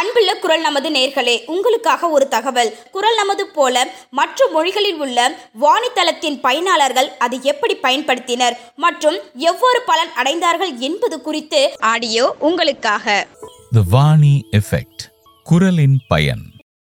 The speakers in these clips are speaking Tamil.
அன்புள்ள குரல் நமது நேர்களே, உங்களுக்காக ஒரு தகவல். குரல் நமது போல மற்ற மொழிகளில் உள்ள வாணித்தளத்தின் பயனாளர்கள் அதை எப்படி பயன்படுத்தினர் மற்றும் எவ்வாறு பலன் அடைந்தார்கள் என்பது குறித்து ஆடியோ உங்களுக்காக. The வாணி எஃபெக்ட், குரலின் பயன்.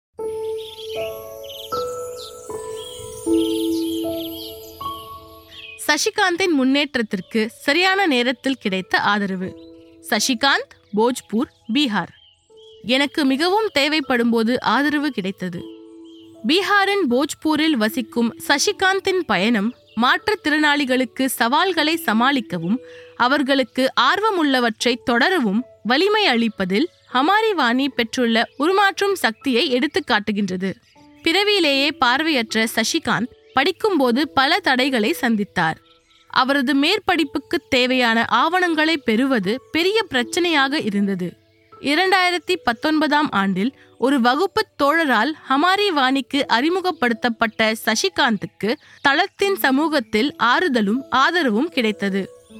சசிகாந்தின் முன்னேற்றத்திற்கு சரியான நேரத்தில் கிடைத்த ஆதரவு. சசிகாந்த், போஜ்பூர், பீகார். எனக்கு மிகவும் தேவைப்படும் போது ஆதரவு கிடைத்தது. பீகாரின் போஜ்பூரில் வசிக்கும் சசிகாந்தின் பயணம் மாற்றுத்திறனாளிகளுக்கு சவால்களை சமாளிக்கவும் அவர்களுக்கு ஆர்வமுள்ளவற்றை தொடரவும் வலிமை அளிப்பதில் ஹமாரி வாணி பெற்றுள்ள உருமாற்றும் சக்தியை எடுத்து காட்டுகின்றது. பிறவியிலேயே பார்வையற்ற சசிகாந்த் படிக்கும்போது பல தடைகளை சந்தித்தார். அவரது மேற்படிப்புக்கு தேவையான ஆவணங்களை பெறுவது பெரிய பிரச்சனையாக இருந்தது. 2019 ஆண்டில் ஒரு வகுப்பு தோழரால் ஹமாரி வாணிக்கு அறிமுகப்படுத்தப்பட்ட சசிகாந்துக்கு தளத்தின் சமூகத்தில் ஆறுதலும் ஆதரவும் கிடைத்தது.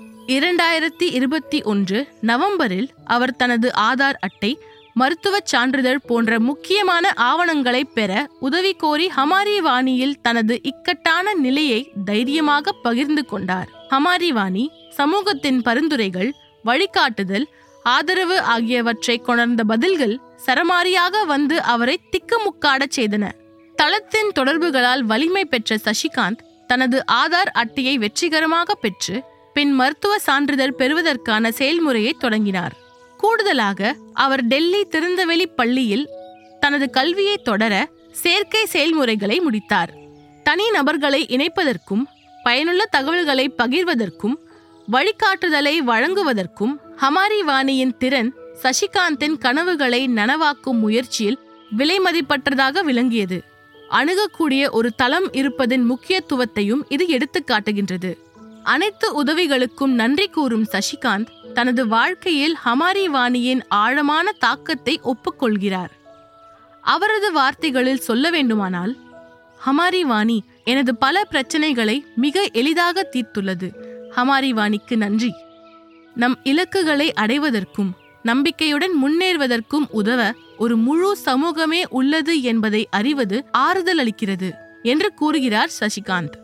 2021 நவம்பரில் அவர் தனது ஆதார் அட்டை, மருத்துவச் சான்றிதழ் போன்ற முக்கியமான ஆவணங்களை பெற உதவி கோரி ஹமாரி வாணியில் தனது இக்கட்டான நிலையை தைரியமாக பகிர்ந்து கொண்டார். ஹமாரி வாணி சமூகத்தின் பரிந்துரைகள், வழிகாட்டுதல், ஆதரவு ஆகியவற்றை கொணர்ந்த பதில்கள் சரமாரியாக வந்து அவரை திக்குமுக்காடச் செய்தன. தளத்தின் தொடர்புகளால் வலிமை பெற்ற சசிகாந்த் தனது ஆதார் அட்டையை வெற்றிகரமாக பெற்று பின் மருத்துவ சான்றிதழ் பெறுவதற்கான செயல்முறையை தொடங்கினார். கூடுதலாக அவர் டெல்லி திறந்தவெளி பள்ளியில் தனது கல்வியை தொடர சேர்க்கை செயல்முறைகளை முடித்தார். தனி நபர்களை இணைப்பதற்கும் பயனுள்ள தகவல்களை பகிர்வதற்கும் வழிகாட்டுதலை வழங்குவதற்கும் ஹமாரி வாணியின் திறன் சசிகாந்தின் கனவுகளை நனவாக்கும் முயற்சியில் விலைமதிப்பற்றதாக விளங்கியது. அணுகக்கூடிய ஒரு தளம் இருப்பதின் முக்கியத்துவத்தையும் இது எடுத்து காட்டுகின்றது. அனைத்து உதவிகளுக்கும் நன்றி கூறும் சசிகாந்த் தனது வாழ்க்கையில் ஹமாரி வாணியின் ஆழமான தாக்கத்தை ஒப்புக்கொள்கிறார். அவரது வார்த்தைகளில் சொல்ல வேண்டுமானால், ஹமாரி வாணி எனது பல பிரச்சனைகளை மிக எளிதாக தீர்த்துள்ளது. ஹமாரி வாணிக்கு நன்றி. நம் இலக்குகளை அடைவதற்கும் நம்பிக்கையுடன் முன்னேறுவதற்கும் உதவ ஒரு முழு சமூகமே உள்ளது என்பதை அறிவது ஆறுதல் அளிக்கிறது என்று கூறுகிறார் சசிகாந்த்.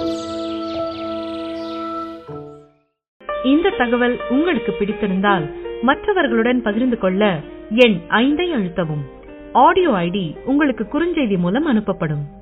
இந்த தகவல் உங்களுக்கு பிடித்திருந்தால் மற்றவர்களுடன் பகிர்ந்து கொள்ள எண் 5 அழுத்தவும். ஆடியோ ஐடி உங்களுக்கு குறுஞ்செய்தி மூலம் அனுப்பப்படும்.